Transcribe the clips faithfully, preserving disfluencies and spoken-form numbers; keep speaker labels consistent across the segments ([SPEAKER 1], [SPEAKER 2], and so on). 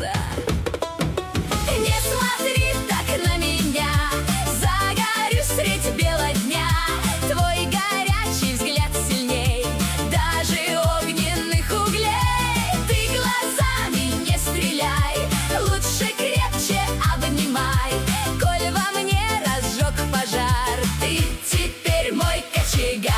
[SPEAKER 1] сердца. Не смотри так на меня, загорюсь средь бела дня. Твой горячий взгляд сильней даже огненных углей. Ты глазами не стреляй, лучше крепче обнимай. Коль во мне разжег пожар, ты теперь мой кочегар.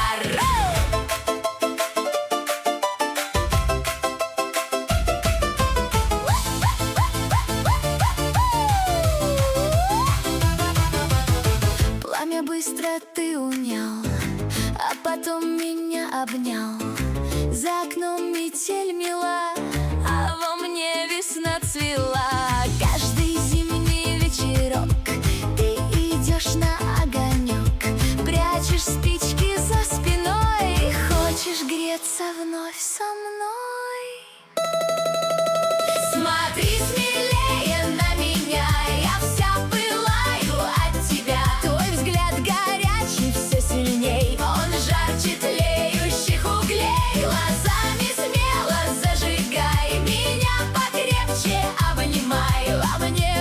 [SPEAKER 1] Пламя быстро ты унял, а потом меня обнял. За окном метель мела, а во мне весна цвела. Каждый зимний вечерок ты идешь на огонек, прячешь спички за спиной, хочешь греться вновь со мной. Смотри смелее на меня, я вся пылаю от тебя. Твой взгляд горячий все сильней, он жарче тлеющих углей. Глазами смело зажигай, меня покрепче обнимай. Во мне